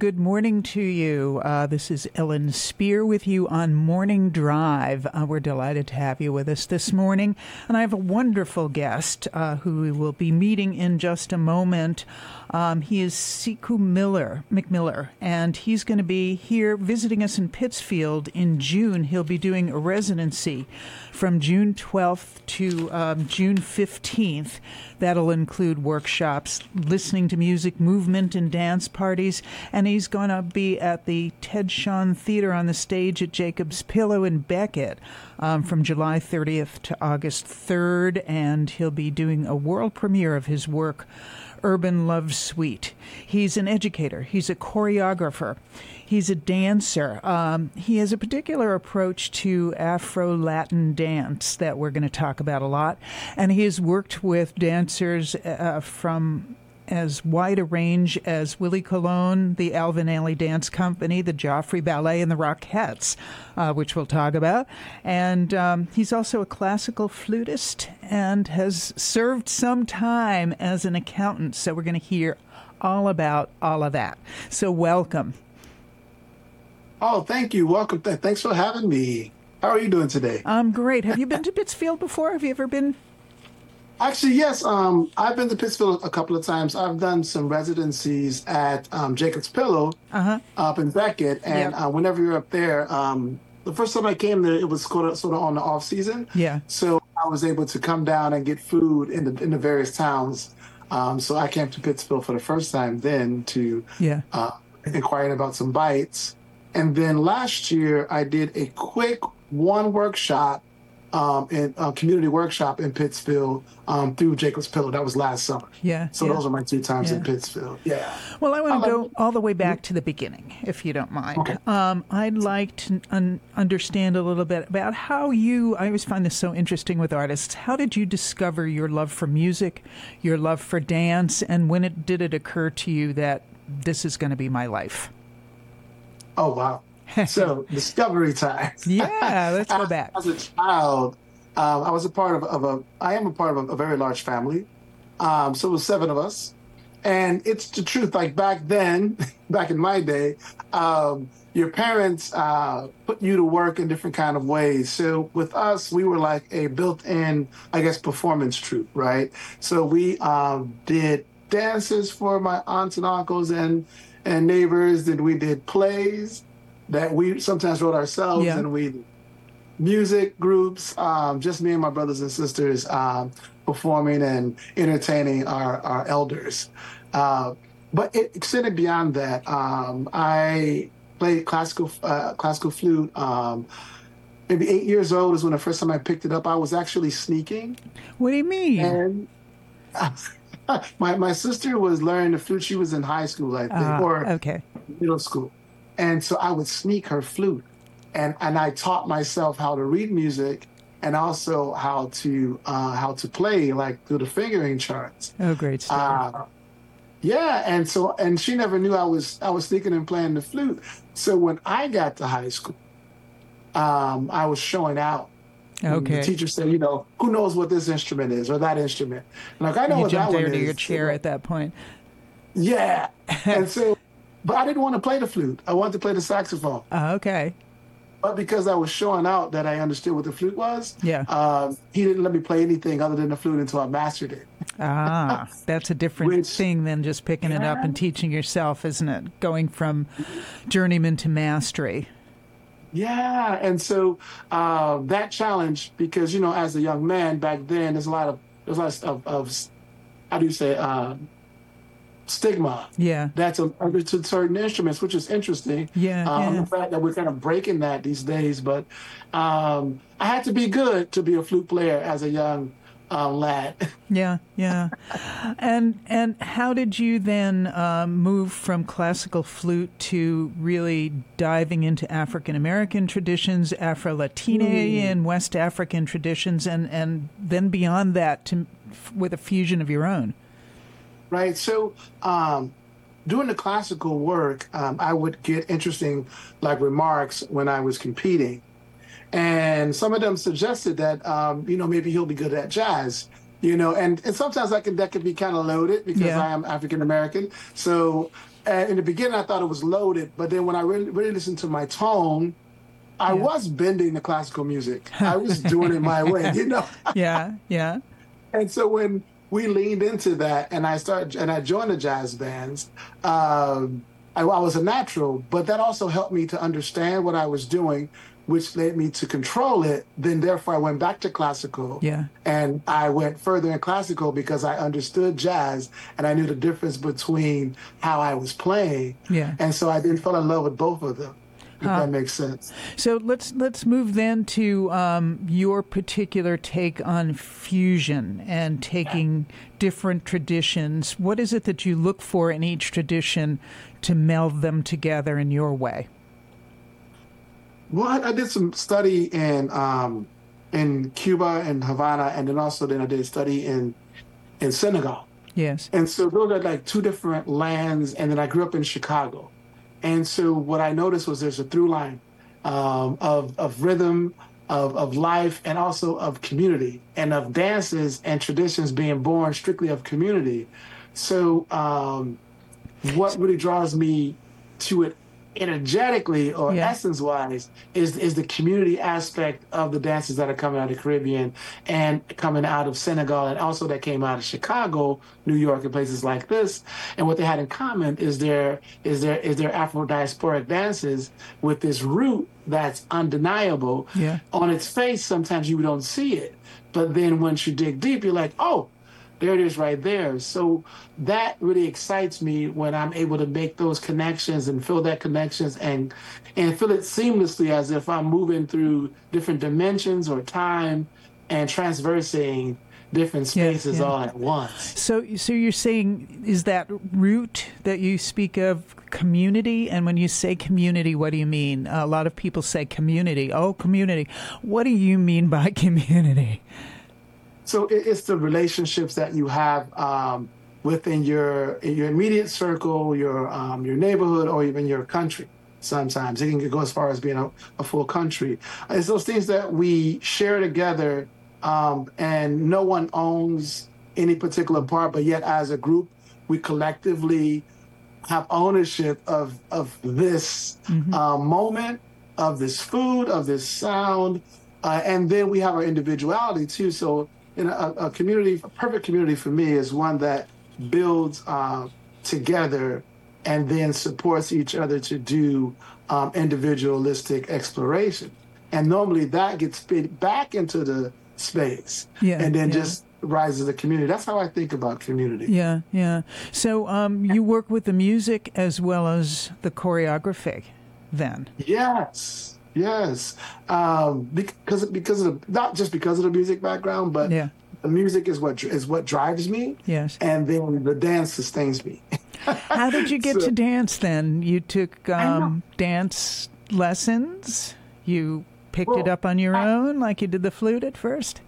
good morning to you. This is Ellen Spear with you on Morning Drive. We're delighted to have you with us this morning. And I have a wonderful guest who we will be meeting in just a moment. He is Sekou McMiller, and he's going to be here visiting us in Pittsfield in June. He'll be doing a residency from June 12th to June 15th. That'll include workshops, listening to music, movement, and dance parties. And he's going to be at the Ted Shawn Theater on the stage at Jacob's Pillow in Beckett from July 30th to August 3rd. And he'll be doing a world premiere of his work, Urban Love Suite. He's an educator. He's a choreographer. He's a dancer. He has a particular approach to Afro-Latin dance that we're going to talk about a lot. And he has worked with dancers from as wide a range as Willie Colon, the Alvin Ailey Dance Company, the Joffrey Ballet, and the Rockettes, which we'll talk about. And he's also a classical flutist and has served some time as an accountant. So we're going to hear all about all of that. So welcome. Oh, thank you. Welcome. Thanks for having me. How are you doing today? I'm great. Have you been to Pittsfield before? Have you ever been? Actually, yes. I've been to Pittsfield a couple of times. I've done some residencies at Jacob's Pillow up in Beckett. And whenever you're up there, the first time I came there, it was sort of on the off season. Yeah. So I was able to come down and get food in the various towns. So I came to Pittsfield for the first time then to inquiring about some bites. And then last year, I did a quick one workshop, community workshop in Pittsfield through Jacob's Pillow. That was last summer. Yeah. So those are my 2 times in Pittsfield. Yeah. Well, I want to go all the way back to the beginning, if you don't mind. Okay. I'd like to understand a little bit about how I always find this so interesting with artists. How did you discover your love for music, your love for dance, and when did it occur to you that this is going to be my life? Oh, wow. So, discovery time. Yeah, let's go back. As a child, I am a part of a very large family. So it was 7 of us. And it's the truth, like back then, back in my day, your parents put you to work in different kind of ways. So with us, we were like a built-in, I guess, performance troupe, right? So we did dances for my aunts and uncles and neighbors. Then we did plays that we sometimes wrote ourselves, and we music groups, just me and my brothers and sisters performing and entertaining our elders. But it extended beyond that. I played classical flute. Maybe 8 years old is when the first time I picked it up. I was actually sneaking. What do you mean? And my sister was learning the flute. She was in high school, I think, or middle school. And so I would sneak her flute. And I taught myself how to read music and also how to play, like through the fingering charts. Oh, great stuff. And she never knew I was sneaking and playing the flute. So when I got to high school, I was showing out. Okay. The teacher said, who knows what this instrument is or that instrument? Like, I know what that one is. You jumped out of your chair at that point. Yeah. And so, but I didn't want to play the flute. I wanted to play the saxophone. Okay. But because I was showing out that I understood what the flute was, he didn't let me play anything other than the flute until I mastered it. That's a different thing than just picking it up and teaching yourself, isn't it? Going from journeyman to mastery. Yeah, and so that challenge, because as a young man back then, there's a lot of how do you say stigma. Yeah, that's to certain instruments, which is interesting. The fact that we're kind of breaking that these days, but I had to be good to be a flute player as a young lad. Yeah. And how did you then move from classical flute to really diving into African American traditions, Afro-Latina and West African traditions, and then beyond that with a fusion of your own? Right. So doing the classical work, I would get interesting remarks when I was competing. And some of them suggested that, maybe he'll be good at jazz, and sometimes that can be kind of loaded because I am African American. So And in the beginning, I thought it was loaded, but then when I really listened to my tone, I Yeah. was bending the classical music. I was doing it my way, you know? Yeah. Yeah. And so when we leaned into that and I joined the jazz bands, I was a natural, but that also helped me to understand what I was doing, which led me to control it. Then therefore I went back to classical Yeah. and I went further in classical because I understood jazz and I knew the difference between how I was playing. Yeah. And so I then fell in love with both of them, if Huh. that makes sense. So let's move then to your particular take on fusion and taking different traditions. What is it that you look for in each tradition to meld them together in your way? Well, I did some study in Cuba and Havana, and then I did a study in Senegal. Yes. And so those are like two different lands. And then I grew up in Chicago. And so what I noticed was there's a through line of rhythm, of life, and also of community, and of dances and traditions being born strictly of community. So what really draws me to it energetically or Yeah. essence wise is the community aspect of the dances that are coming out of the Caribbean and coming out of Senegal, and also that came out of Chicago, New York, and places like this. And what they had in common is their Afro diasporic dances with this root that's undeniable. Yeah. On its face, sometimes you don't see it, but then once you dig deep, you're like, oh, there it is right there. So that really excites me when I'm able to make those connections and feel that connections and feel it seamlessly as if I'm moving through different dimensions or time and transversing different spaces yeah. all at once. So you're saying, is that root that you speak of community? And when you say community, what do you mean? A lot of people say community. Oh, community. What do you mean by community? So it's the relationships that you have within your immediate circle, your neighborhood, or even your country. Sometimes it can go as far as being a full country. It's those things that we share together, and no one owns any particular part, but yet as a group, we collectively have ownership of this moment, of this food, of this sound, and then we have our individuality too. So in a community, a perfect community for me is one that builds together and then supports each other to do individualistic exploration. And normally that gets spit back into the space and then just rises the community. That's how I think about community. Yeah, yeah. So you work with the music as well as the choreography then? Yes. Yes, because of not just because of the music background, but the music is what drives me. Yes, and then the dance sustains me. How did you get to dance then? You took dance lessons. You picked it up on your own, like you did the flute at first.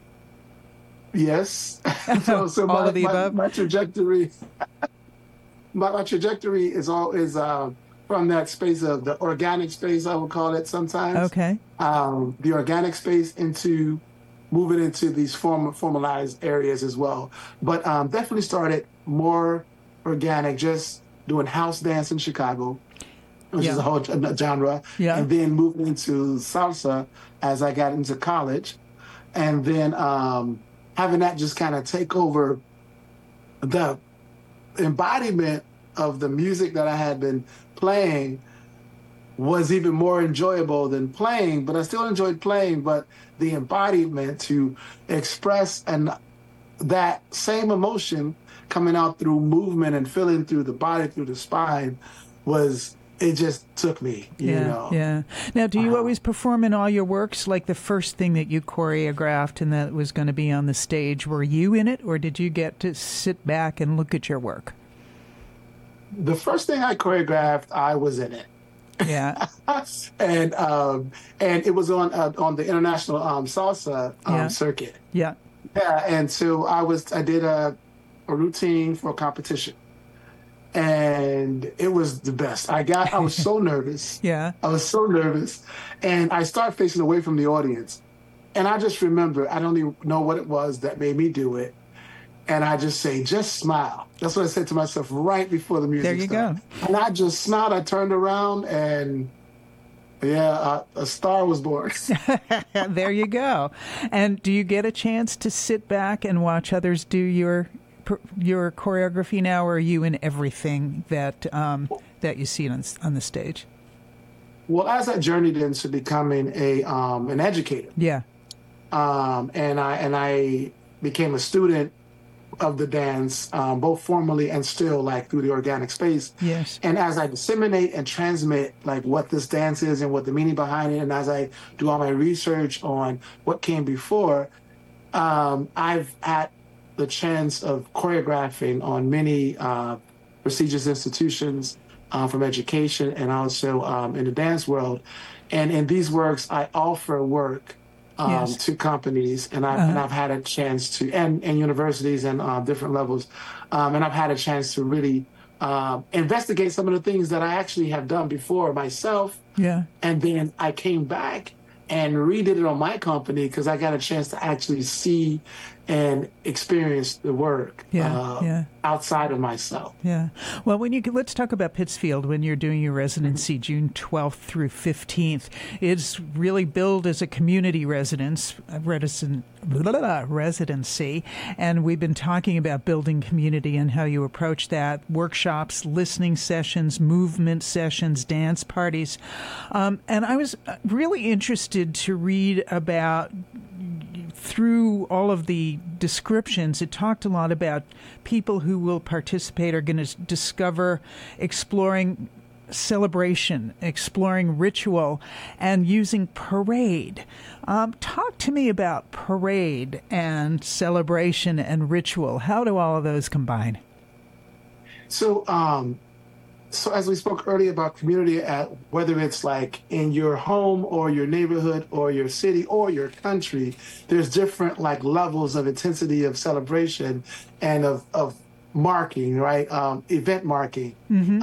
Yes. so all of the above. My trajectory, my trajectory is from that space of the organic space, I would call it sometimes. Okay. The organic space into moving into these formalized areas as well. But definitely started more organic, just doing house dance in Chicago, which is a whole genre. Yeah. And then moving into salsa as I got into college. And then having that just kind of take over the embodiment of the music that I had been playing was even more enjoyable than playing, but I still enjoyed playing, but the embodiment to express and that same emotion coming out through movement and feeling through the body, through the spine it just took me, you know. Yeah. Now, do you always perform in all your works? Like the first thing that you choreographed and that was going to be on the stage, were you in it, or did you get to sit back and look at your work? The first thing I choreographed, I was in it. Yeah. and it was on the international salsa circuit. Yeah. Yeah, and so I did a routine for a competition. And it was the best. I was so nervous. Yeah. I was so nervous. And I started facing away from the audience. And I just remember, I don't even know what it was that made me do it. and I just say, just smile. That's what I said to myself right before the music There you started. go. And I just smiled. I turned around, and yeah, a star was born. There you go. And do you get a chance to sit back and watch others do your choreography now, or are you in everything that that you see on the stage? Well, as I journeyed into becoming a an educator, Yeah. and I became a student of the dance, both formally and still like through the organic space. Yes. And as I disseminate and transmit like what this dance is and what the meaning behind it, and as I do all my research on what came before, I've had the chance of choreographing on many prestigious institutions from education and also in the dance world. And in these works, I offer work Yes. to companies, and I've had a chance to, and universities and different levels, and I've had a chance to really investigate some of the things that I actually have done before myself, Yeah. and then I came back and redid it on my company because I got a chance to actually see and experience the work Yeah. outside of myself. Yeah. Well, let's talk about Pittsfield when you're doing your residency, June 12th through 15th. It's really billed as a community residency, and we've been talking about building community and how you approach that. Workshops, listening sessions, movement sessions, dance parties. And I was really interested to read about, through all of the descriptions, it talked a lot about people who will participate are going to discover exploring celebration, exploring ritual, and using parade. Talk to me about parade and celebration and ritual. How do all of those combine? So, so as we spoke earlier about community, at whether it's like in your home or your neighborhood or your city or your country, there's different like levels of intensity of celebration and of marking, right? Event marking.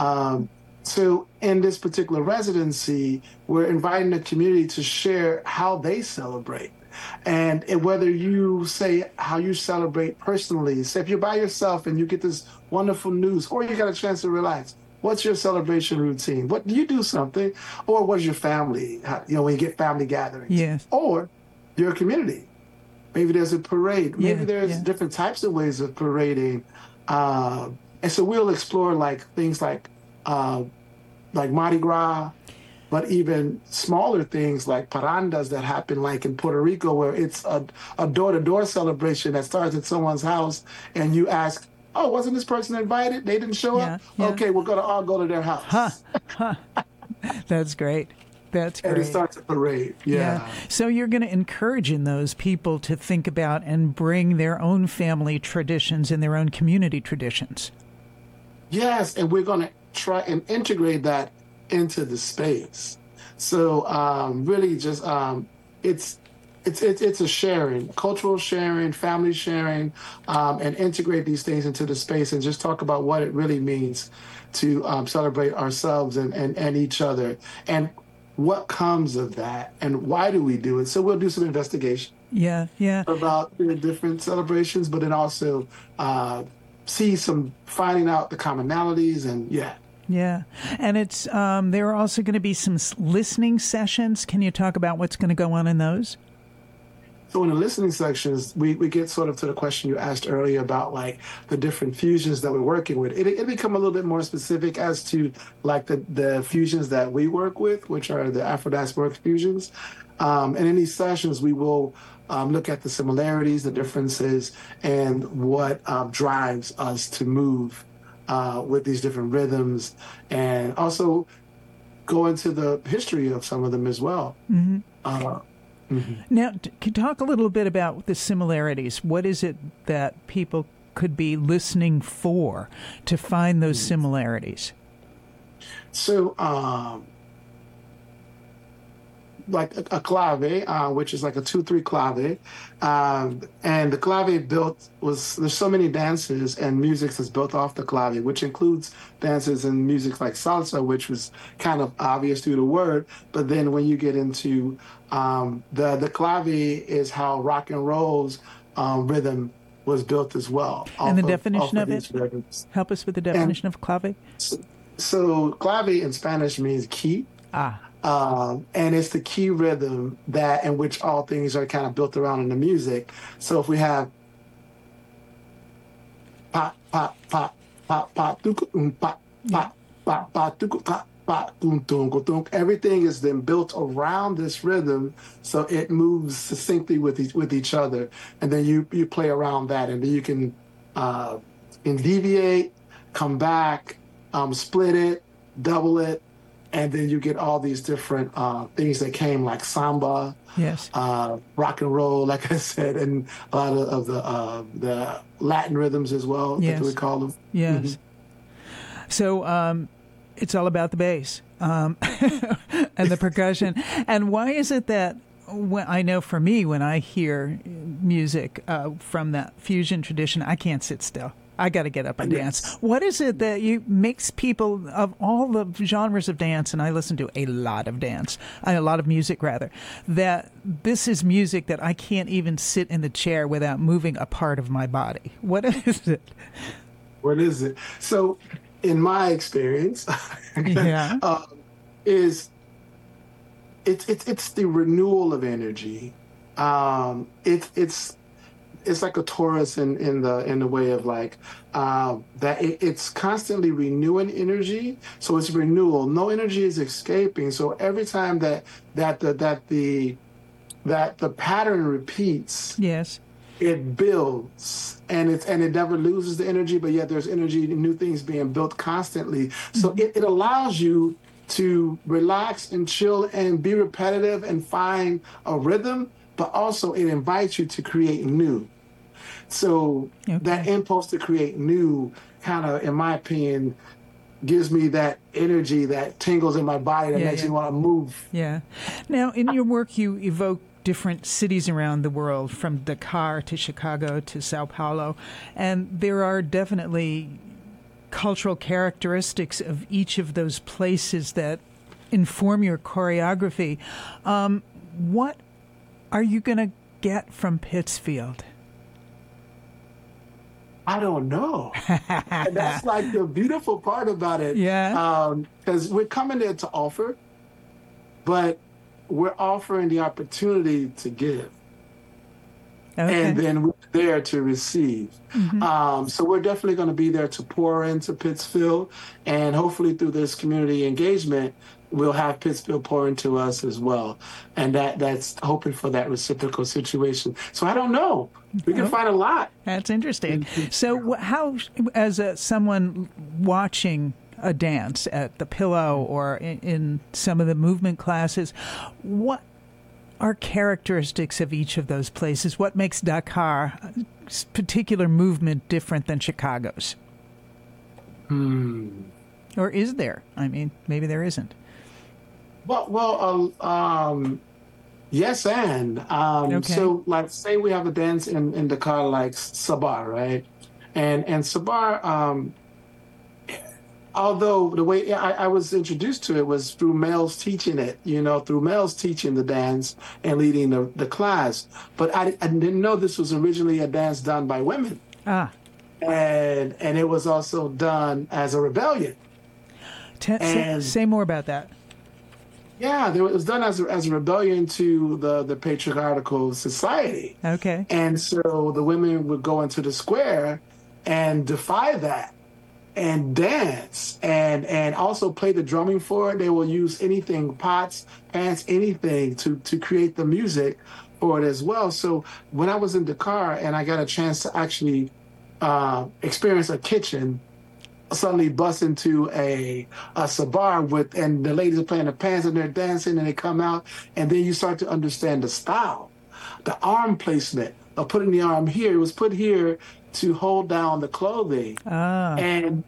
So in this particular residency, we're inviting the community to share how they celebrate. And whether you say how you celebrate personally, say if you're by yourself and you get this wonderful news, or you got a chance to relax, what's your celebration routine? What do you do something? Or what's your family? When you get family gatherings. Yes. Or your community. Maybe there's a parade. Maybe there's yeah. different types of ways of parading. And so we'll explore like things like Mardi Gras, but even smaller things like parandas that happen like in Puerto Rico, where it's a door-to-door celebration that starts at someone's house, and you ask, oh, wasn't this person invited? They didn't show up? Yeah. Okay, we're going to all go to their house. That's great. That's great. And it starts a parade. Yeah. So you're going to encourage in those people to think about and bring their own family traditions and their own community traditions. Yes, and we're going to try and integrate that into the space. So really just it's a sharing, cultural sharing, family sharing, and integrate these things into the space and just talk about what it really means to celebrate ourselves and each other and what comes of that and why do we do it. So we'll do some investigation about the different celebrations, but then also finding out the commonalities and Yeah. And it's there are also going to be some listening sessions. Can you talk about what's going to go on in those? So in the listening sections, we get sort of to the question you asked earlier about like the different fusions that we're working with. It become a little bit more specific as to like the fusions that we work with, which are the Afro-diasporic fusions. And in these sessions, we will look at the similarities, the differences, and what drives us to move with these different rhythms, and also go into the history of some of them as well. Now, can you talk a little bit about the similarities? What is it that people could be listening for to find those similarities? So, like a clave, which is like a 2/3 clave, and the clave there's so many dances and music that's built off the clave, which includes dances and music like salsa, which was kind of obvious through the word, but then when you get into the clave is how rock and roll's rhythm was built as well. And the definition of these it? rhythms. Help us with the And definition of clave. so clave in Spanish means key. Ah, And it's the key rhythm that in which all things are kind of built around in the music. So if we have pop, pop, pop, pop, pop, pop, yeah. pop, pop, pop, pop, pop, everything is then built around this rhythm, so it moves succinctly with each other, and then you play around that, and then you can deviate, come back, split it, double it, and then you get all these different things that came like samba, Yes. rock and roll, like I said, and a lot of the Latin rhythms as well, Yes. that we call them. Yes. So it's all about the bass and the percussion. And why is it that I know for me, when I hear music from that fusion tradition, I can't sit still. I got to get up and dance. What is it that makes people of all the genres of dance, and I listen to a lot of a lot of music rather, that this is music that I can't even sit in the chair without moving a part of my body? What is it? What is it? So, in my experience, Yeah. is it's the renewal of energy. It's like a Taurus in the way of like that it's constantly renewing energy. So it's renewal. No energy is escaping. So every time that the pattern repeats, Yes. it builds, and it never loses the energy, but yet there's energy, new things being built constantly. So it allows you to relax and chill and be repetitive and find a rhythm, but also it invites you to create new. So that impulse to create new kind of, in my opinion, gives me that energy that tingles in my body that makes me want to move. Yeah. Now, in your work, you evoke different cities around the world, from Dakar to Chicago to Sao Paulo, and there are definitely cultural characteristics of each of those places that inform your choreography. What are you going to get from Pittsfield? I don't know. And that's like the beautiful part about it. Yeah. Because we're coming there to offer, but we're offering the opportunity to give. Okay. And then we're there to receive. So we're definitely going to be there to pour into Pittsfield. And hopefully through this community engagement, we'll have Pittsfield pour into us as well. And that's hoping for that reciprocal situation. So I don't know. We can find a lot. That's interesting. So how, as someone watching a dance at the Pillow or in some of the movement classes, what are characteristics of each of those places? What makes Dakar particular movement different than Chicago's? Or is there? I mean, maybe there isn't. Yes, and Okay. so like say we have a dance in Dakar like Sabar, right? And Sabar, although the way I was introduced to it was through males teaching it, through males teaching the dance and leading the class. But I didn't know this was originally a dance done by women. Ah. And it was also done as a rebellion. Say more about that. Yeah, it was done as a rebellion to the patriarchal society. Okay. And so the women would go into the square and defy that and dance and also play the drumming for it. They will use anything, pots, pans, anything to create the music for it as well. So when I was in Dakar and I got a chance to actually experience a kitchen, suddenly bust into a sabar and the ladies are playing the pans and they're dancing and they come out, and then you start to understand the style, the arm placement of putting the arm here. It was put here to hold down the clothing. And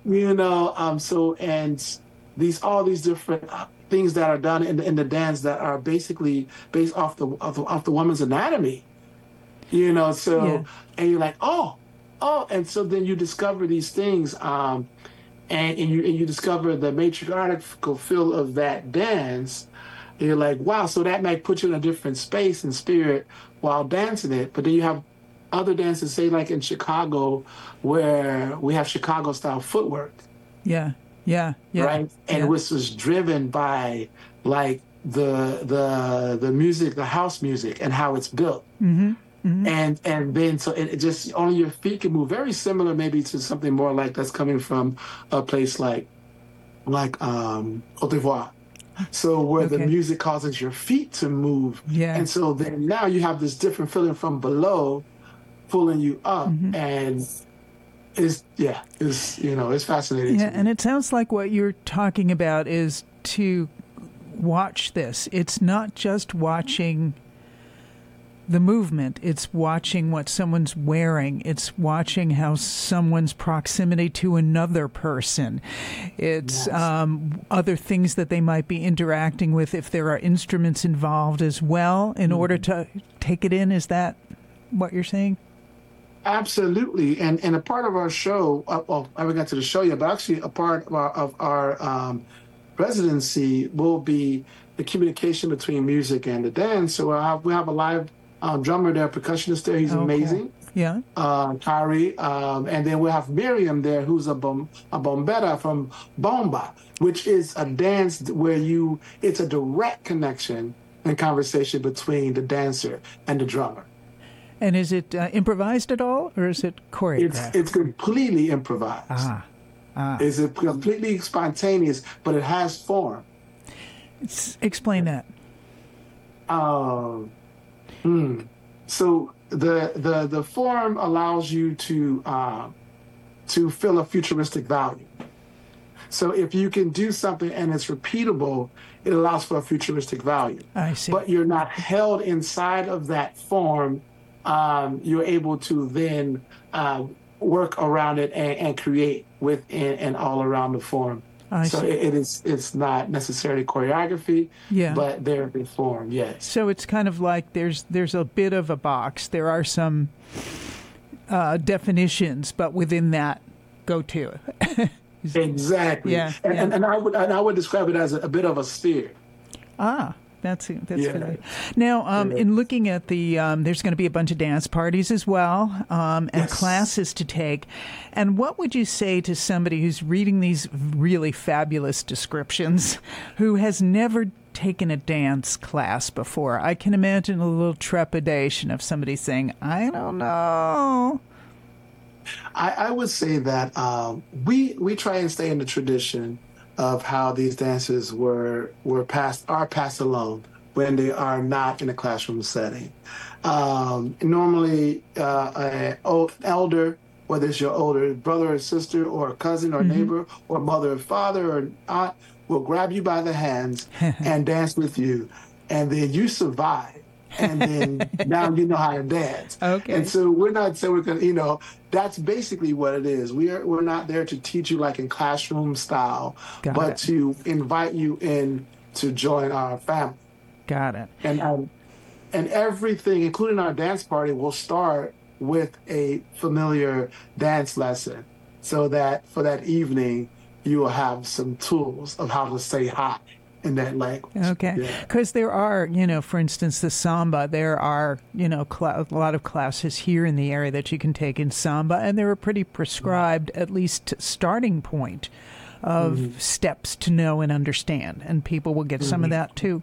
all these different things that are done in the dance that are basically based off the woman's anatomy. And you're like, oh, and so then you discover these things. And you discover the matriarchal feel of that dance. And you're like, wow, so that might put you in a different space and spirit while dancing it. But then you have other dances, say like in Chicago, where we have Chicago style footwork, Yeah. Yeah. Yeah. right? And Yeah. which was driven by like the music, the house music, and how it's built. Mm-hmm. Mm-hmm. And then so it just only your feet can move. Very similar maybe to something more like that's coming from a place like Cote d'Ivoire. So where the Okay. music causes your feet to move. Yeah. And so then now you have this different feeling from below pulling you up. Mm-hmm. And it's fascinating Yeah. to And me. it sounds like what you're talking about is to watch this. It's not just watching the movement, it's watching what someone's wearing, it's watching how someone's proximity to another person, it's Yes. other things that they might be interacting with if there are instruments involved as well in order to take it in. Is that what you're saying? Absolutely. And a part of our show, well, I haven't got to the show yet, but actually a part of our residency will be the communication between music and the dance. So we have a live drummer there, percussionist there. He's Oh, cool. amazing, Yeah. Kari. And then we have Miriam there, who's a bombetta from Bomba, which is a dance where it's a direct connection and conversation between the dancer and the drummer. And is it improvised at all, or is it choreographed? It's completely improvised. Ah. It's completely spontaneous, but it has form. Explain that. Um, So the form allows you to feel a futuristic value. So if you can do something and it's repeatable, it allows for a futuristic value. I see. But you're not held inside of that form. You're able to then work around it and create within and all around the form. I So see. it's not necessarily choreography, Yeah. but they're in form, yes. So it's kind of like there's a bit of a box. There are some definitions, but within that, go to it. Exactly. Yeah, And, yeah. and I would describe it as a bit of a sphere. That's Yeah. good. Now, Yeah. in looking at the, there's going to be a bunch of dance parties as well, and Yes. classes to take. And what would you say to somebody who's reading these really fabulous descriptions, who has never taken a dance class before? I can imagine a little trepidation of somebody saying, "I don't know." I would say that we try and stay in the tradition of how these dances are passed along when they are not in a classroom setting. Normally, an elder, whether it's your older brother or sister or cousin or neighbor or mother or father or aunt, will grab you by the hands and dance with you, and then you survive. And then now you know how to dance. Okay. And so we're not saying we're going to, that's basically what it is. We're not there to teach you like in classroom style, Got but it. to invite you in to join our family. Got it. And everything, including our dance party, will start with a familiar dance lesson so that for that evening, you will have some tools of how to say hi in that language. Okay. Yeah. Because there are, for instance, the samba, there are, a lot of classes here in the area that you can take in samba, and they're a pretty prescribed, at least starting point of steps to know and understand. And people will get some of that too.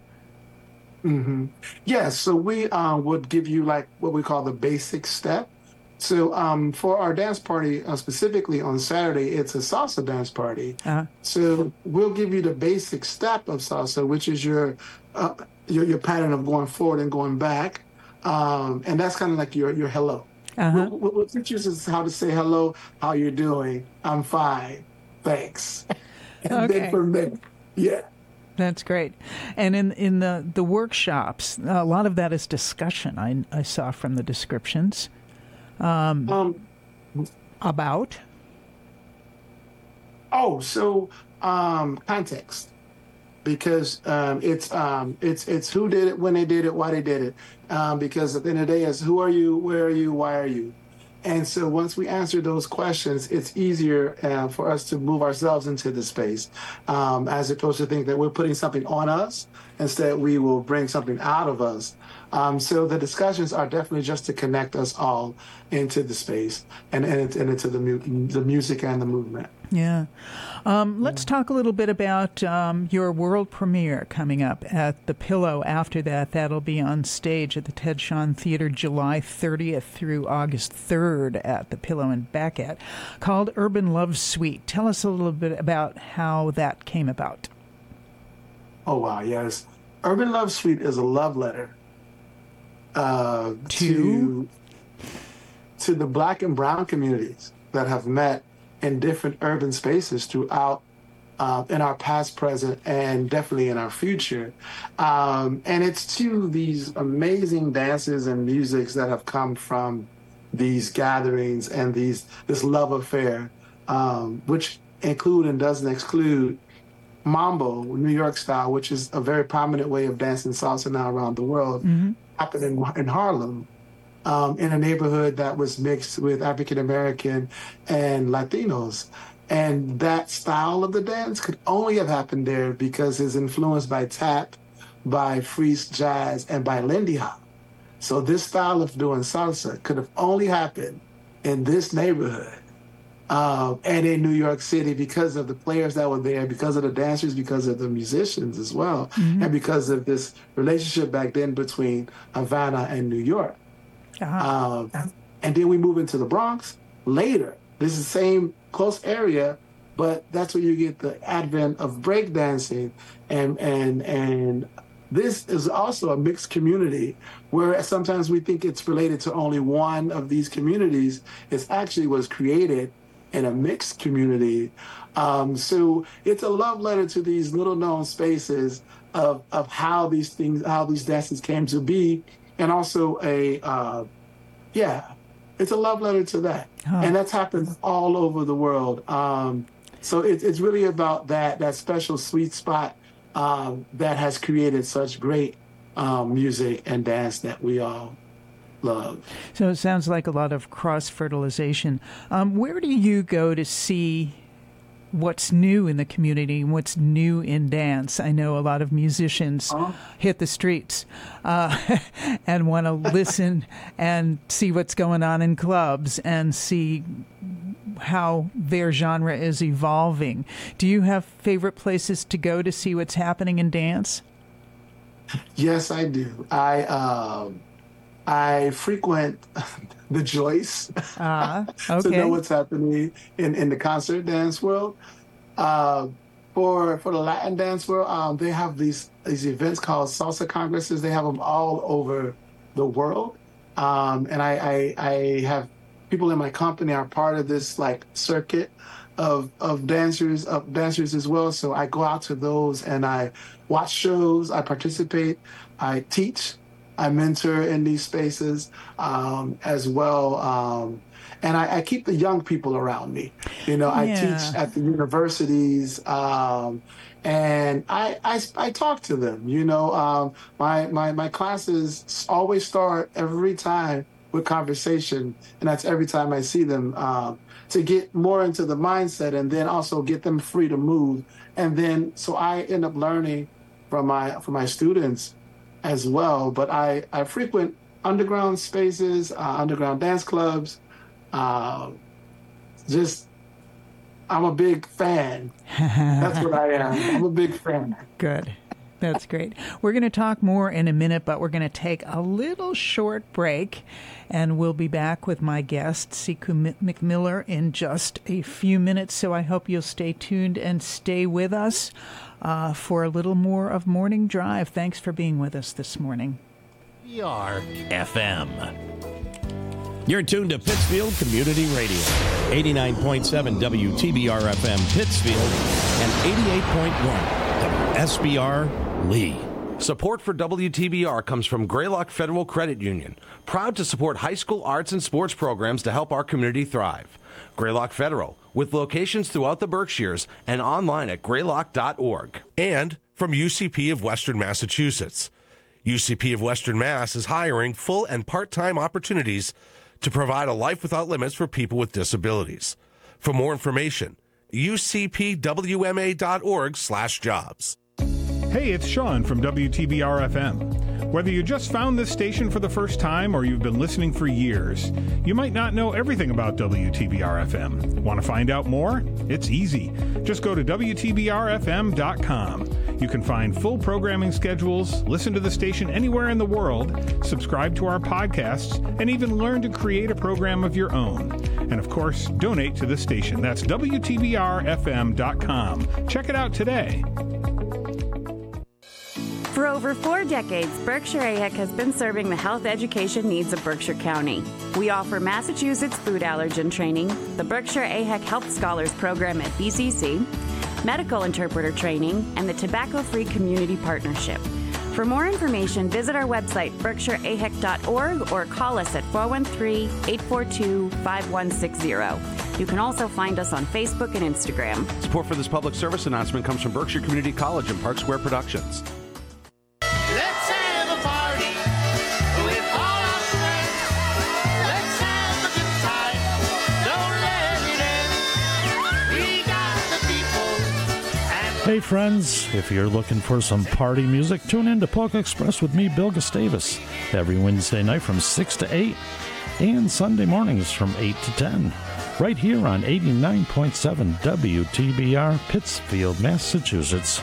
Yes, so we would give you like what we call the basic step. So for our dance party, specifically on Saturday, it's a salsa dance party. So we'll give you the basic step of salsa, which is your pattern of going forward and going back, and that's kind of like your hello. We'll teach you how to say hello, how you're doing, I'm fine, thanks, and Okay. then from there, yeah. That's great. And in the workshops, a lot of that is discussion. I saw from the descriptions about. So context, because it's who did it, when they did it, why they did it. Because at the end of the day, it's who are you, where are you, why are you. And so once we answer those questions, it's easier for us to move ourselves into the space, as opposed to think that we're putting something on us. Instead, we will bring something out of us So the discussions are definitely just to connect us all into the space and into the music and the movement. Yeah. Let's talk a little bit about your world premiere coming up at the Pillow. After that, that'll be on stage at the Ted Shawn Theater July 30th through August 3rd at the Pillow in Beckett, called Urban Love Suite. Tell us a little bit about how that came about. Oh, wow, yes. Urban Love Suite is a love letter to the Black and brown communities that have met in different urban spaces throughout in our past, present, and definitely in our future. And it's to these amazing dances and musics that have come from these gatherings and this love affair, which include and doesn't exclude Mambo, New York style, which is a very prominent way of dancing salsa now around the world, happened in Harlem. In a neighborhood that was mixed with African American and Latinos. And that style of the dance could only have happened there because it's influenced by tap, by free jazz, and by Lindy Hop. So this style of doing salsa could have only happened in this neighborhood and in New York City because of the players that were there, because of the dancers, because of the musicians as well, and because of this relationship back then between Havana and New York. And then we move into the Bronx later. This is the same close area, but that's where you get the advent of breakdancing. And this is also a mixed community where sometimes we think it's related to only one of these communities. It actually was created in a mixed community. So it's a love letter to these little known spaces of how these dances came to be. And also it's a love letter to that. And that's happened all over the world. So it's really about that special sweet spot that has created such great music and dance that we all love. So it sounds like a lot of cross-fertilization. Where do you go to see what's new in the community, what's new in dance? I know a lot of musicians hit the streets and want to listen and see what's going on in clubs and see how their genre is evolving. Do you have favorite places to go to see what's happening in dance? Yes, I do. I frequent the Joyce to know what's happening in the concert dance world. For the Latin dance world, they have these events called salsa congresses. They have them all over the world, and I have people in my company are part of this like circuit of dancers as well. So I go out to those and I watch shows, I participate, I teach, I mentor in these spaces as well. And I keep the young people around me. I teach at the universities and I talk to them. My classes always start every time with conversation. And that's every time I see them to get more into the mindset and then also get them free to move. And then so I end up learning from my students as well. But I frequent underground spaces, underground dance clubs. I'm a big fan. That's what I am. I'm a big fan. Good. That's great. We're going to talk more in a minute, but we're going to take a little short break, and we'll be back with my guest, Sekou McMiller, in just a few minutes. So I hope you'll stay tuned and stay with us for a little more of Morning Drive. Thanks for being with us this morning. FM. You're tuned to Pittsfield Community Radio, 89.7 WTBR FM Pittsfield and 88.1 WSBR Lee. Support for WTBR comes from Greylock Federal Credit Union, proud to support high school arts and sports programs to help our community thrive. Greylock Federal, with locations throughout the Berkshires and online at greylock.org. And from UCP of Western Massachusetts. UCP of Western Mass is hiring full and part-time opportunities to provide a life without limits for people with disabilities. For more information, ucpwma.org/jobs. Hey, it's Sean from WTBR FM. Whether you just found this station for the first time or you've been listening for years, you might not know everything about WTBR-FM. Want to find out more? It's easy. Just go to WTBRFM.com. You can find full programming schedules, listen to the station anywhere in the world, subscribe to our podcasts, and even learn to create a program of your own. And of course, donate to the station. That's WTBRFM.com. Check it out today. For over 4 decades, Berkshire AHEC has been serving the health education needs of Berkshire County. We offer Massachusetts food allergen training, the Berkshire AHEC Health Scholars Program at BCC, medical interpreter training, and the Tobacco-Free Community Partnership. For more information, visit our website, berkshireahec.org, or call us at 413-842-5160. You can also find us on Facebook and Instagram. Support for this public service announcement comes from Berkshire Community College and Park Square Productions. Let's have a party with all our friends. Let's have a good time. Don't let it end. We got the people. Hey friends, if you're looking for some party music, tune in to Polka Express with me, Bill Gustavus, every Wednesday night from 6 to 8 and Sunday mornings from 8 to 10, right here on 89.7 WTBR, Pittsfield, Massachusetts.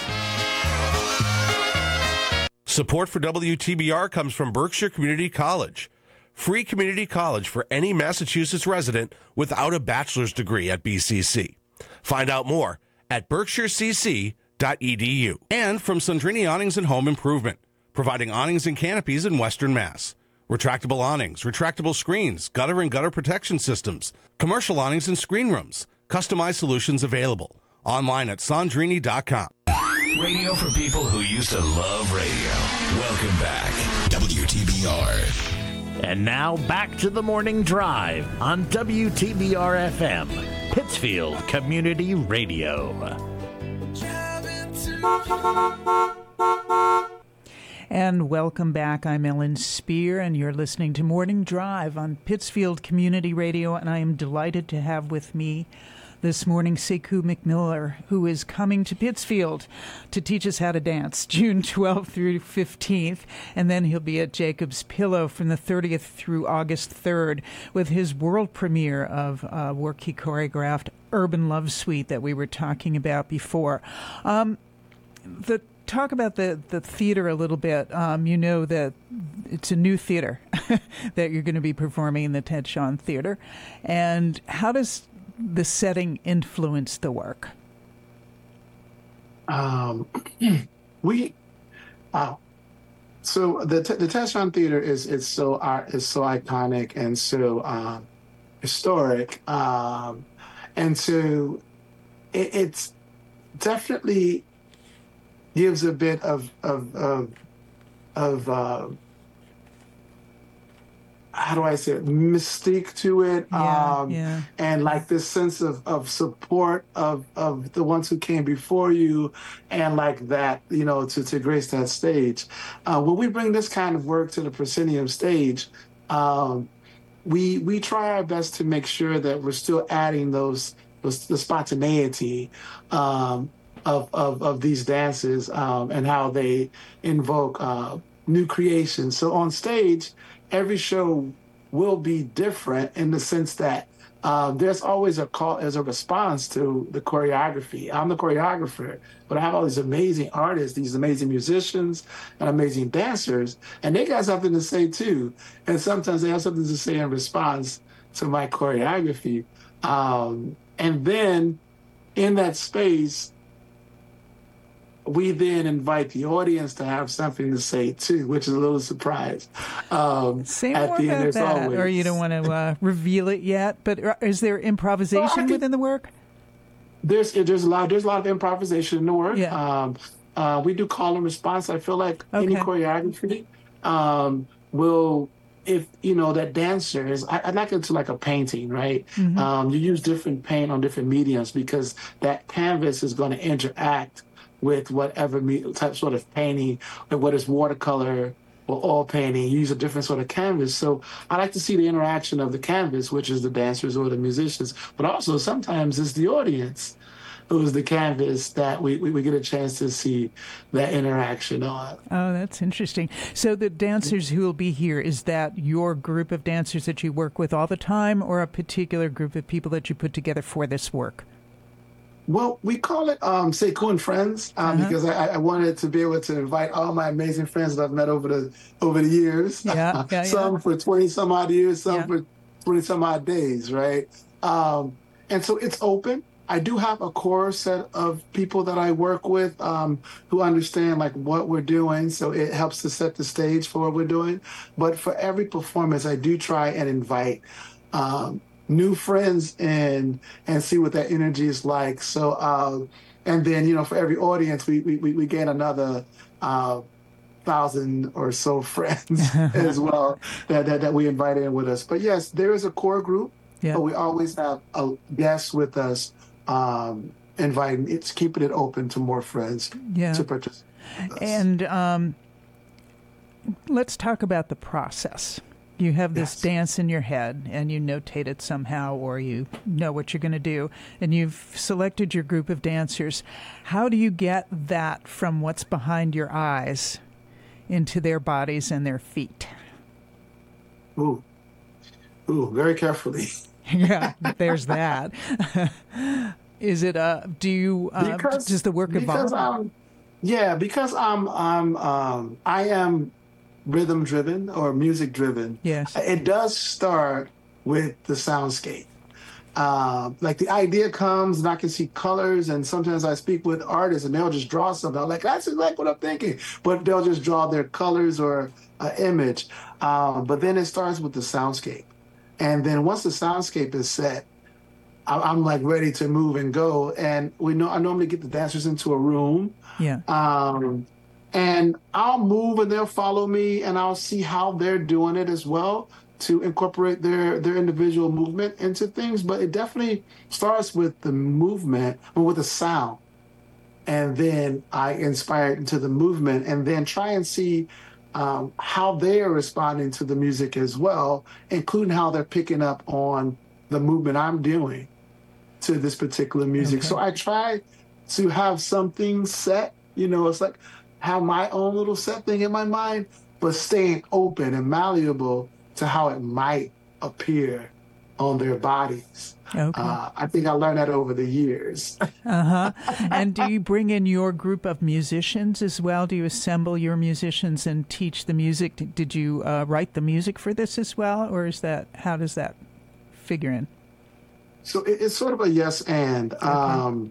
Support for WTBR comes from Berkshire Community College. Free community college for any Massachusetts resident without a bachelor's degree at BCC. Find out more at berkshirecc.edu. And from Sandrini Awnings and Home Improvement, providing awnings and canopies in Western Mass. Retractable awnings, retractable screens, gutter and gutter protection systems, commercial awnings and screen rooms, customized solutions available. Online at sandrini.com. Radio for people who used to love radio. Welcome back. WTBR. And now back to the morning drive on WTBR-FM, Pittsfield Community Radio. And welcome back. I'm Ellen Spear, and you're listening to Morning Drive on Pittsfield Community Radio, and I am delighted to have with me this morning Sekou McMiller, who is coming to Pittsfield to teach us how to dance June 12th through 15th, and then he'll be at Jacob's Pillow from the 30th through August 3rd with his world premiere of work he choreographed, Urban Love Suite, that we were talking about before. Talk about the theater a little bit. You know that it's a new theater that you're going to be performing in the Ted Shawn Theater. And how does the setting influence the work? So the Ted Shawn Theater is so iconic and so historic, and so it's definitely gives a bit of how do I say it, mystique to it, and like this sense of support of the ones who came before you, and like that, you know, to grace that stage. When we bring this kind of work to the proscenium stage, we try our best to make sure that we're still adding the spontaneity of these dances and how they invoke new creations. So on stage, every show will be different in the sense that there's always a call as a response to the choreography. I'm the choreographer, but I have all these amazing artists, these amazing musicians and amazing dancers, and they got something to say too. And sometimes they have something to say in response to my choreography. And then in that space, we then invite the audience to have something to say too, which is a little surprise. Say more about that, or you don't want to reveal it yet. But is there improvisation within the work? There's a lot of improvisation in the work. Yeah. We do call and response. I feel like any choreography will, if you know that dancer is, I like it to like a painting, right? Mm-hmm. You use different paint on different mediums because that canvas is going to interact with whatever sort of painting, or whether it's watercolor or oil painting. You use a different sort of canvas. So I like to see the interaction of the canvas, which is the dancers or the musicians, but also sometimes it's the audience. who's the canvas that we get a chance to see that interaction on. Oh, that's interesting. So the dancers who will be here, is that your group of dancers that you work with all the time, or a particular group of people that you put together for this work? Well, we call it Sekou and Friends because I wanted to be able to invite all my amazing friends that I've met over the years. Some for 20 some odd years, some for 20 some odd days, right? And so it's open. I do have a core set of people that I work with who understand like what we're doing, so it helps to set the stage for what we're doing. But for every performance, I do try and invite new friends in and see what that energy is like. So, and then, for every audience, we gain another 1,000 or so friends as well that we invite in with us. But yes, there is a core group, but we always have a guest with us, inviting, it's keeping it open to more friends to participate with us. And let's talk about the process. You have this dance in your head and you notate it somehow, or you know what you're going to do, and you've selected your group of dancers. How do you get that from what's behind your eyes into their bodies and their feet? Ooh, very carefully. Yeah, there's that. Is it does the work evolve? Because I am rhythm driven or music driven. Yes. It does start with the soundscape. Like the idea comes and I can see colors, and sometimes I speak with artists and they'll just draw something. I'm like, that's exactly what I'm thinking. But they'll just draw their colors or an image. But then it starts with the soundscape. And then once the soundscape is set, I'm like ready to move and go. And I normally get the dancers into a room. Yeah. And I'll move and they'll follow me, and I'll see how they're doing it as well to incorporate their individual movement into things. But it definitely starts with the movement or with the sound. And then I inspire it into the movement and then try and see how they are responding to the music as well, including how they're picking up on the movement I'm doing to this particular music. Okay. So I try to have something set, it's like have my own little set thing in my mind, but staying open and malleable to how it might appear on their bodies. Okay. I think I learned that over the years. And do you bring in your group of musicians as well? Do you assemble your musicians and teach the music? Did you write the music for this as well, or how does that figure in? So it's sort of a yes and. Okay.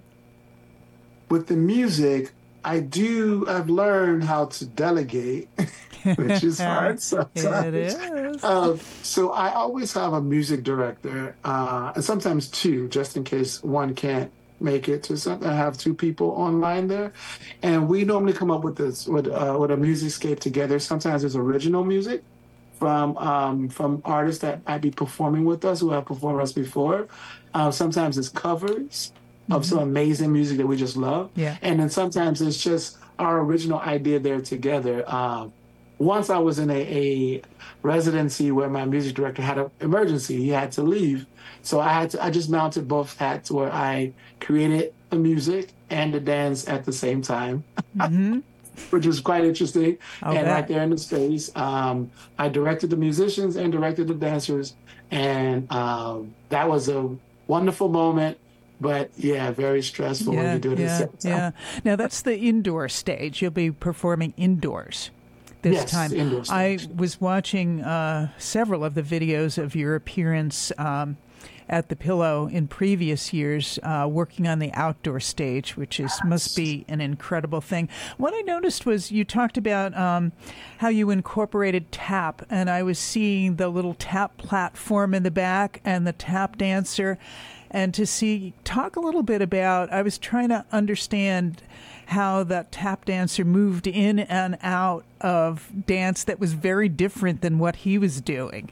With the music, I've learned how to delegate, which is hard sometimes. It is. So I always have a music director, and sometimes two, just in case one can't make it to something. I have two people online there, and we normally come up with a musicscape together. Sometimes it's original music from artists that might be performing with us who have performed with us before. Sometimes it's covers of some amazing music that we just love. Yeah. And then sometimes it's just our original idea there together. Once I was in a residency where my music director had an emergency. He had to leave. So I just mounted both hats where I created the music and the dance at the same time, which was quite interesting. Right there in the space, I directed the musicians and directed the dancers. And that was a wonderful moment. But very stressful when you do it at the same time. Yeah. Now that's the indoor stage. You'll be performing indoors this time. Indoor stage. I was watching several of the videos of your appearance at the Pillow in previous years, working on the outdoor stage, which must be an incredible thing. What I noticed was you talked about how you incorporated tap, and I was seeing the little tap platform in the back and the tap dancer. And talk a little bit about, I was trying to understand how that tap dancer moved in and out of dance that was very different than what he was doing.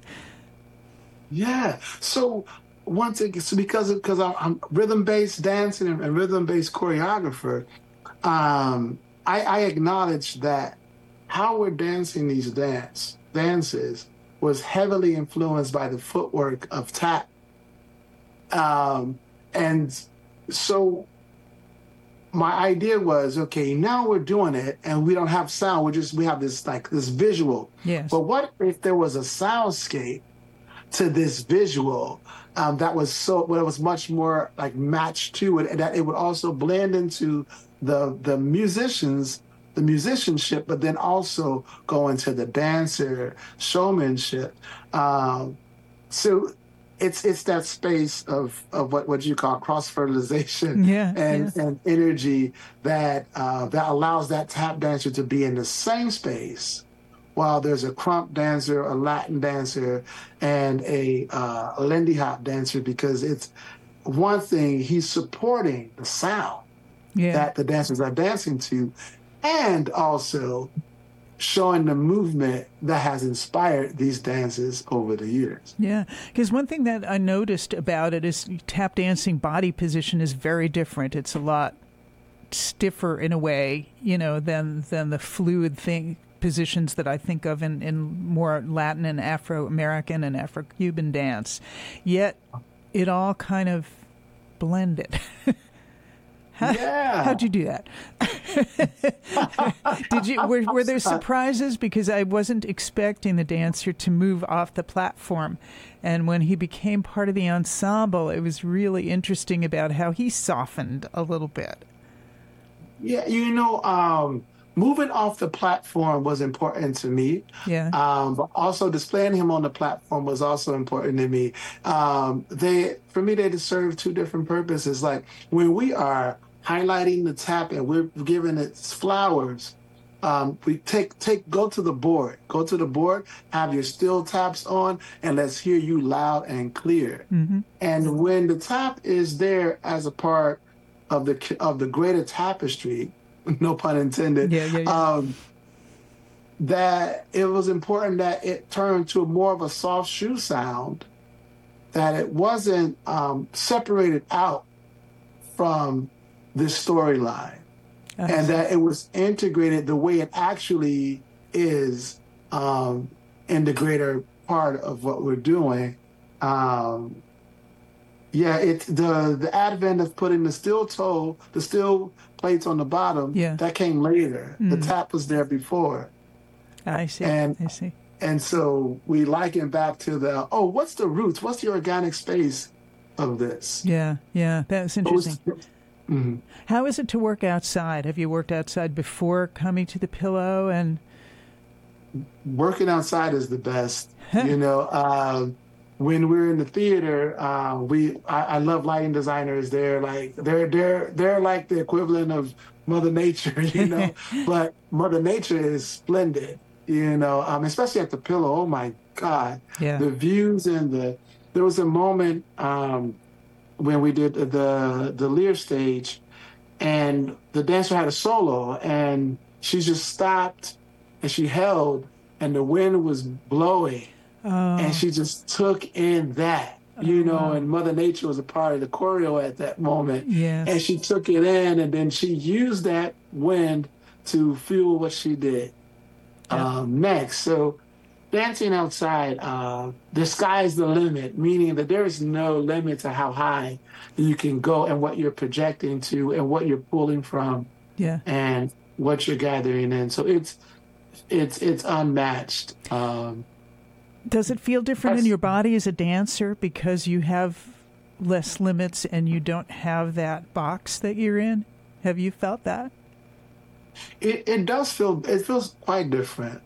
Yeah. So one thing, because I'm rhythm-based dancing and rhythm-based choreographer, I acknowledge that how we're dancing these dances was heavily influenced by the footwork of tap. And so my idea was, okay, now we're doing it and we don't have sound. We have this this visual. Yes. But what if there was a soundscape to this visual that was much more like matched to it, and that it would also blend into the musicianship, but then also go into the dancer showmanship. So it's that space of what you call cross fertilization and energy that allows that tap dancer to be in the same space while there's a crump dancer, a Latin dancer, and a Lindy Hop dancer, because it's one thing, he's supporting the sound that the dancers are dancing to, and also showing the movement that has inspired these dances over the years. Yeah, because one thing that I noticed about it is tap dancing body position is very different. It's a lot stiffer in a way, than the fluid positions that I think of in more Latin and Afro-American and Afro-Cuban dance. Yet it all kind of blended. How'd you do that? Were there surprises? Because I wasn't expecting the dancer to move off the platform. And when he became part of the ensemble, it was really interesting about how he softened a little bit. Yeah, moving off the platform was important to me. Yeah. But also displaying him on the platform was also important to me. They serve two different purposes. Like when we are highlighting the tap and we're giving it flowers, we go to the board, have your steel taps on, and let's hear you loud and clear. Mm-hmm. And when the tap is there as a part of the greater tapestry, no pun intended, that it was important that it turned to more of a soft shoe sound, that it wasn't separated out from this storyline, and that it was integrated the way it actually is in the greater part of what we're doing. It's the advent of putting the steel plates on the bottom. Yeah. That came later. The tap was there before. I see. And so we liken back to what's the roots? What's the organic space of this? Yeah, that's interesting. Mm-hmm. How is it to work outside? Have you worked outside before coming to the Pillow? And working outside is the best. When we're in the theater, I love lighting designers. They're like the equivalent of Mother Nature, But Mother Nature is splendid, especially at the Pillow. Oh my God, the views and there was a moment when we did the Lear stage, and the dancer had a solo, and she just stopped and she held, and the wind was blowing. And she just took in that, and Mother Nature was a part of the choreo at that moment. Yes. And she took it in, and then she used that wind to fuel what she did next. So dancing outside, the sky's the limit, meaning that there is no limit to how high you can go and what you're projecting to and what you're pulling from and what you're gathering in. So it's unmatched. Does it feel different in your body as a dancer because you have less limits and you don't have that box that you're in? Have you felt that? It does feel. It feels quite different.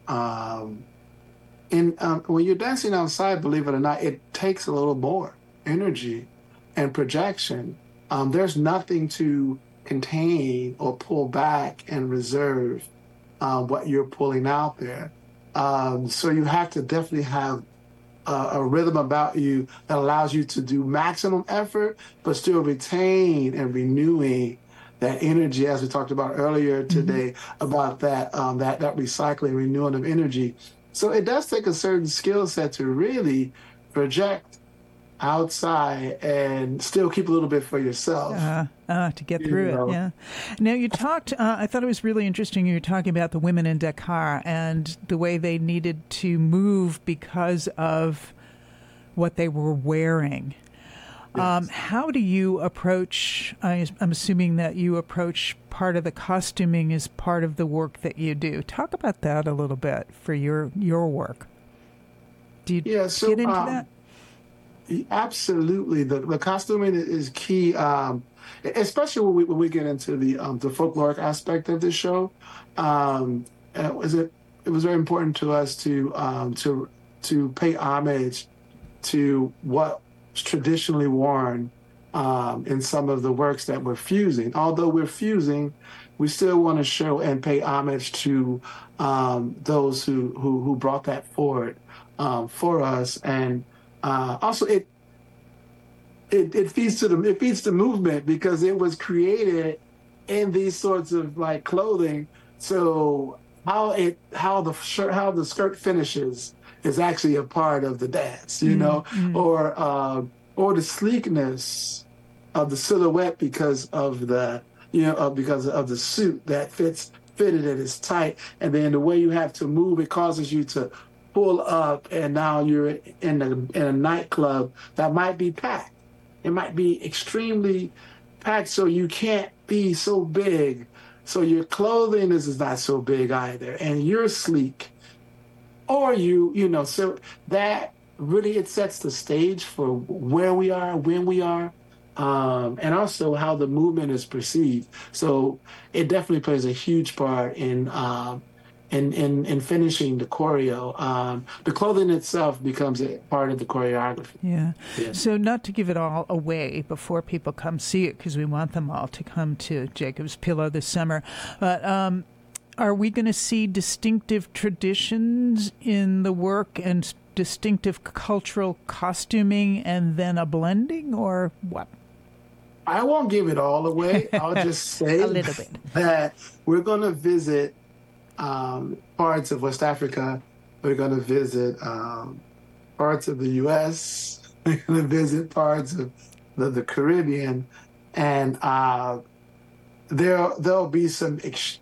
When you're dancing outside, believe it or not, it takes a little more energy and projection. There's nothing to contain or pull back and reserve what you're pulling out there. So you have to definitely have a rhythm about you that allows you to do maximum effort, but still retain and renewing that energy, as we talked about earlier today, about that recycling, renewing of energy. So it does take a certain skill set to really project outside and still keep a little bit for yourself. To get through it, yeah. Now, you talked, I thought it was really interesting, you were talking about the women in Dakar and the way they needed to move because of what they were wearing. How do you approach, I'm assuming that you approach part of the costuming as part of the work that you do. Talk about that a little bit for your work. Do you get into that? Absolutely. The costuming is key, especially when we get into the folkloric aspect of this show. It was very important to us to pay homage to what's traditionally worn in some of the works that we're fusing. Although we're fusing, we still want to show and pay homage to those who brought that forward for us, and also it feeds the movement because it was created in these sorts of like clothing. So how the skirt finishes is actually a part of the dance, you know, or the sleekness of the silhouette because of the suit that fitted it is tight, and then the way you have to move, it causes you to pull up, and now you're in a nightclub that might be packed. It might be extremely packed, so you can't be so big. So your clothing is not so big either, and you're sleek. Or so that really, it sets the stage for where we are, when we are, and also how the movement is perceived. So it definitely plays a huge part in finishing the choreo. The clothing itself becomes a part of the choreography. Yeah. So not to give it all away before people come see it, because we want them all to come to Jacob's Pillow this summer, but are we going to see distinctive traditions in the work and distinctive cultural costuming and then a blending, or what? I won't give it all away. I'll just say a little bit that we're going to visit parts of West Africa. We're going to visit parts of the U.S. We're going to visit parts of the Caribbean, and there'll be some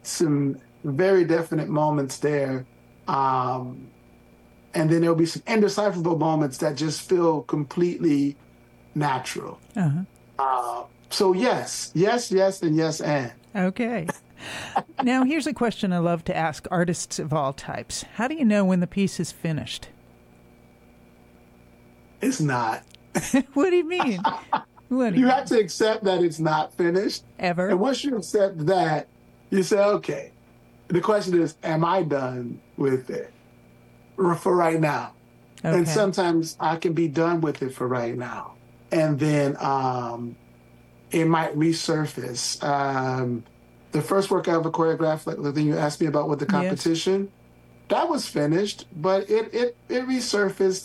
very definite moments there, and then there'll be some indecipherable moments that just feel completely natural. So yes, and yes, and. Okay. Now, here's a question I love to ask artists of all types. How do you know when the piece is finished? It's not. What do you mean? You have to accept that it's not finished. Ever. And once you accept that, you say, okay, the question is, am I done with it for right now? Okay. And sometimes I can be done with it for right now. And then it might resurface. The first work I ever choreographed, like the thing you asked me about with the competition, that was finished, but it resurfaced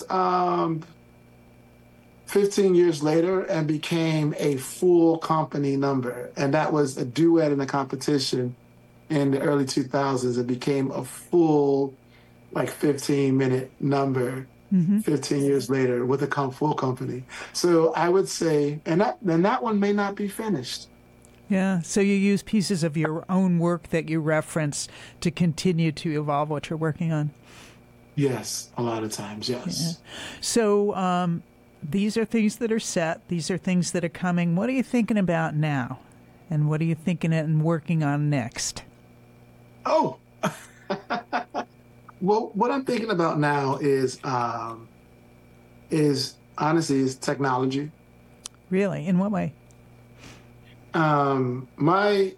15 years later and became a full company number. And that was a duet in a competition in the early 2000s. It became a full, 15-minute number 15 years later with a full company. So I would say, and that one may not be finished. Yeah, so you use pieces of your own work that you reference to continue to evolve what you're working on? Yes, a lot of times, yes. Yeah. So these are things that are set. These are things that are coming. What are you thinking about now? And what are you thinking and working on next? Oh, well, what I'm thinking about now is honestly technology. Really? In what way? My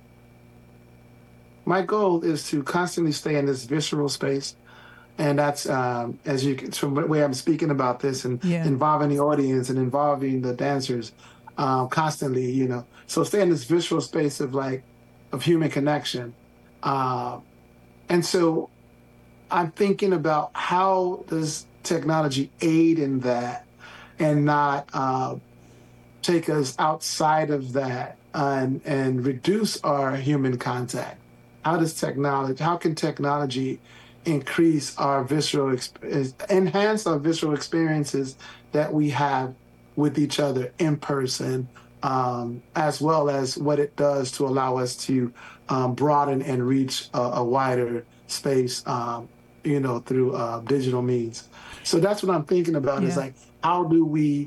goal is to constantly stay in this visceral space, and that's as you can, from the way I'm speaking about this and involving the audience and involving the dancers constantly, So stay in this visceral space of human connection, and so I'm thinking about how does technology aid in that, and not take us outside of that and reduce our human contact. How can technology increase our enhance our visceral experiences that we have with each other in person, as well as what it does to allow us to broaden and reach a wider space, through digital means. So that's what I'm thinking about is how do we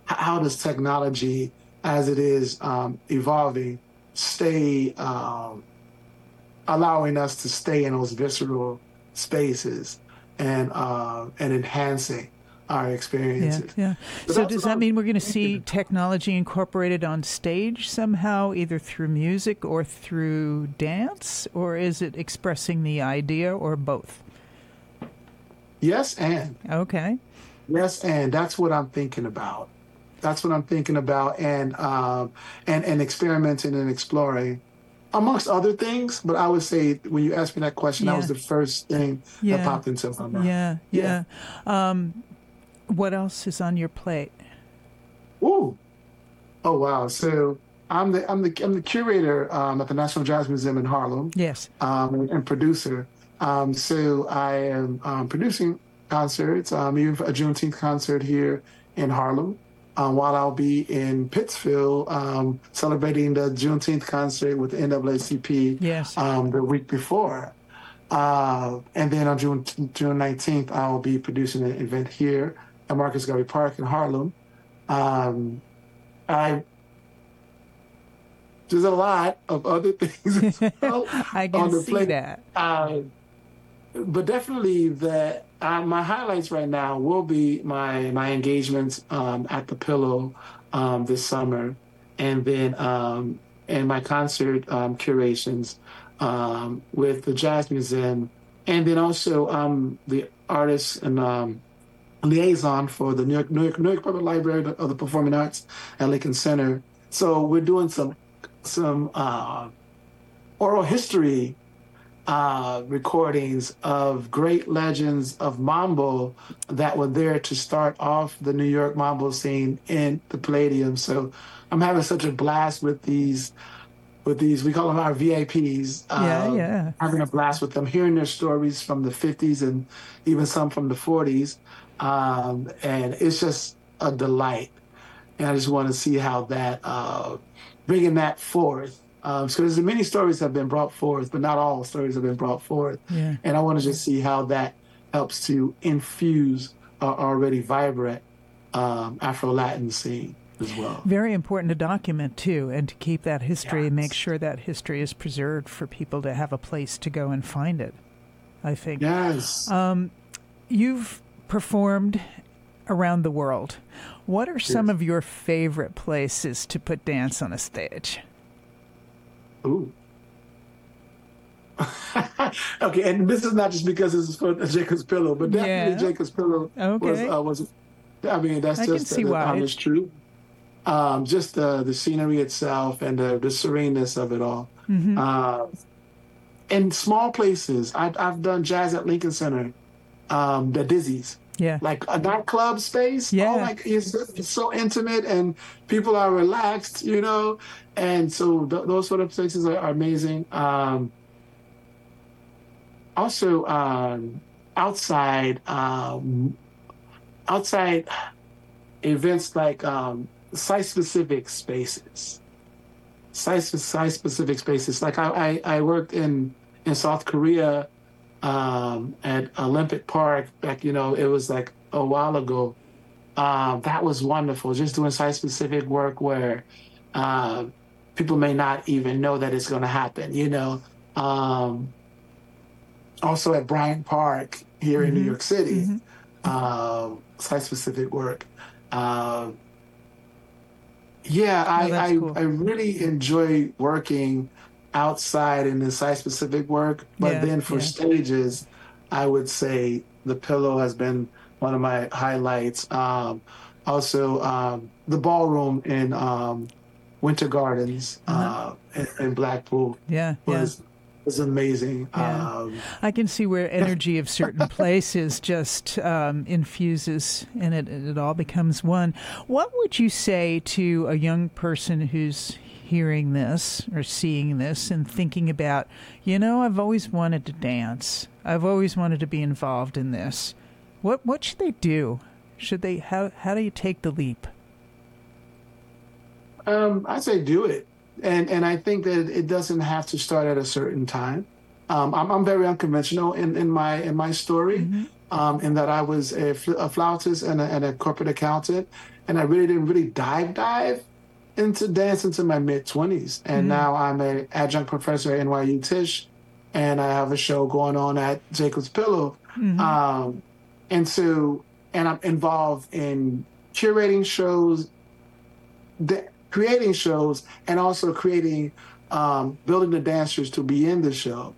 how does technology, as it is evolving, stay allowing us to stay in those visceral spaces and enhancing our experiences. Yeah. So does that mean we're going to see technology incorporated on stage somehow, either through music or through dance, or is it expressing the idea, or both? Yes, and. Okay. Yes, and that's what I'm thinking about. And experimenting and exploring, amongst other things. But I would say when you asked me that question, that was the first thing that popped into my mind. Yeah. What else is on your plate? Ooh. Oh wow. So I'm the curator at the National Jazz Museum in Harlem. Yes. And producer. So I am producing concerts. Even a Juneteenth concert here in Harlem. While I'll be in Pittsfield celebrating the Juneteenth concert with the NAACP the week before. And then on June 19th, I'll be producing an event here at Marcus Garvey Park in Harlem. There's a lot of other things as well I can on the see plate. that. But definitely my highlights right now will be my engagements at the Pillow this summer, and then and my concert curations with the Jazz Museum, and then also the artist and liaison for the New York Public Library of the Performing Arts at Lincoln Center. So we're doing some oral history recordings of great legends of Mambo that were there to start off the New York Mambo scene in the Palladium. So I'm having such a blast with these, we call them our VIPs. Having a blast with them, hearing their stories from the 50s and even some from the 40s. And it's just a delight. And I just want to see how that, bringing that forth. Because many stories have been brought forth, but not all stories have been brought forth. Yeah. And I want to just see how that helps to infuse our already vibrant Afro-Latin scene as well. Very important to document, too, and to keep that history and make sure that history is preserved for people to have a place to go and find it, I think. Yes. You've performed around the world. What are some of your favorite places to put dance on a stage? Ooh. Okay, and this is not just because this is for Jacob's Pillow, but definitely Jacob's Pillow was I mean, that's just the honest truth. Just the scenery itself and the sereneness of it all. Mm-hmm. In small places, I've done jazz at Lincoln Center, the Dizzy's. Yeah. Like a nightclub space. Yeah. Oh, like it's so intimate and people are relaxed, you know? And so those sort of places are amazing. Also, outside events like site-specific spaces. Site-specific spaces. Like I worked in South Korea at Olympic Park back, it was like a while ago. That was wonderful, just doing site-specific work where people may not even know that it's going to happen, Also at Bryant Park here in New York City, site-specific work. I really enjoy working outside in the site-specific work, but then for stages, I would say the Pillow has been one of my highlights. Also, the ballroom in Winter Gardens in Blackpool was amazing. Yeah. I can see where energy of certain places just infuses and it all becomes one. What would you say to a young person who's hearing this or seeing this and thinking about, I've always wanted to dance. I've always wanted to be involved in this. What should they do? How do you take the leap? I'd say do it. And I think that it doesn't have to start at a certain time. I'm very unconventional in my story, in that I was a flautist and a corporate accountant, and I really didn't dive into dance until my mid-20s. And now I'm an adjunct professor at NYU Tisch, and I have a show going on at Jacob's Pillow. And I'm involved in curating shows, creating shows, and also creating, building the dancers to be in the show.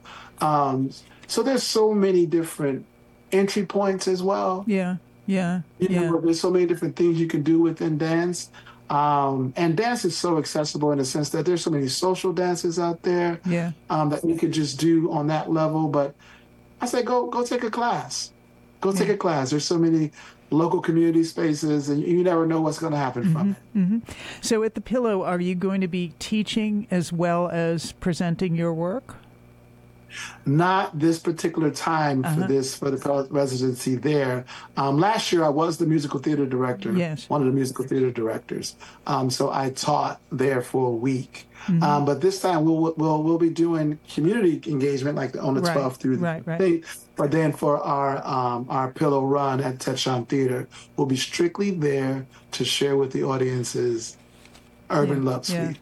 So there's so many different entry points as well. Yeah. There's so many different things you can do within dance. And dance is so accessible in the sense that there's so many social dances out there that you could just do on that level. But I say, go take a class. Go take a class. There's so many local community spaces, and you never know what's going to happen from it. So at the Pillow, are you going to be teaching as well as presenting your work? Not this particular time for the residency there. Last year, I was the musical theater director, one of the musical theater directors. So I taught there for a week. But this time, we'll be doing community engagement, like on the 12th through the 8th. But then for our Pillow run at Tetshon Theater, we'll be strictly there to share with the audiences Urban Love Suite.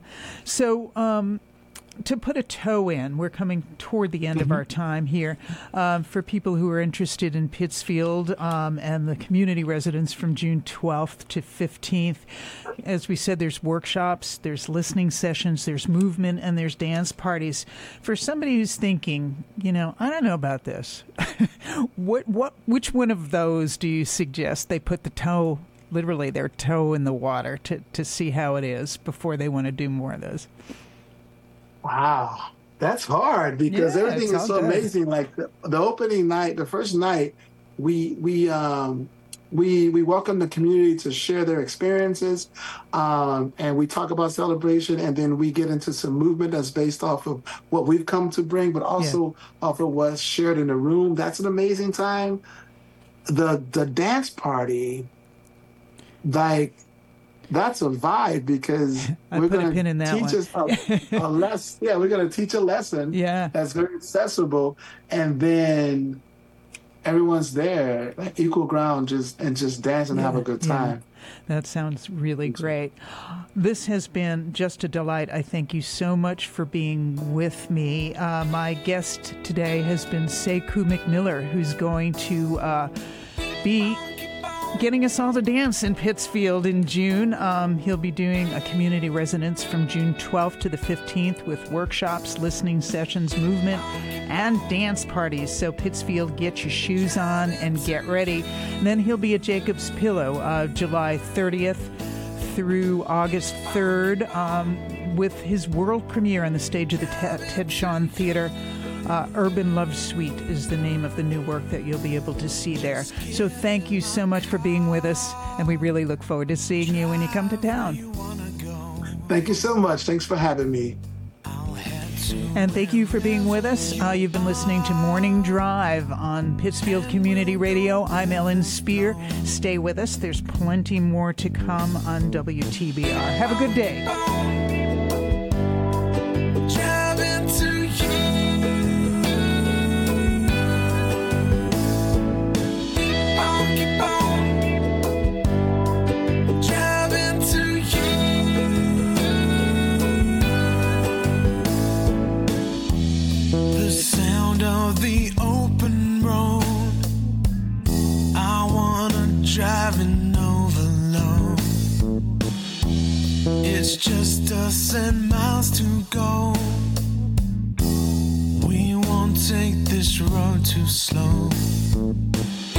So, to put a toe in, we're coming toward the end of our time here. For people who are interested in Pittsfield and the community residents from June 12th to 15th, as we said, there's workshops, there's listening sessions, there's movement, and there's dance parties. For somebody who's thinking, I don't know about this, which one of those do you suggest they put literally their toe in the water to see how it is before they want to do more of those? Wow, that's hard because everything is so amazing. Like the opening night, the first night, we welcome the community to share their experiences, and we talk about celebration, and then we get into some movement that's based off of what we've come to bring, but also off of what's shared in the room. That's an amazing time. The dance party, that's a vibe because we're going to teach us a lesson. Yeah, we're going to teach a lesson that's very accessible, and then everyone's there, like equal ground, just dance and have a good time. That sounds really great. This has been just a delight. I thank you so much for being with me. My guest today has been Sekou McMiller, who's going to be getting us all to dance in Pittsfield in June. He'll be doing a community residence from June 12th to the 15th with workshops, listening sessions, movement, and dance parties. So Pittsfield, get your shoes on and get ready. And then he'll be at Jacob's Pillow July 30th through August 3rd with his world premiere on the stage of the Tetshon Theater. Urban Love Suite is the name of the new work that you'll be able to see there. So thank you so much for being with us, and we really look forward to seeing you when you come to town. Thank you so much. Thanks for having me. And thank you for being with us. You've been listening to Morning Drive on Pittsfield Community Radio. I'm Ellen Spear. Stay with us. There's plenty more to come on WTBR. Have a good day. Driving overload. It's just us and miles to go. We won't take this road too slow.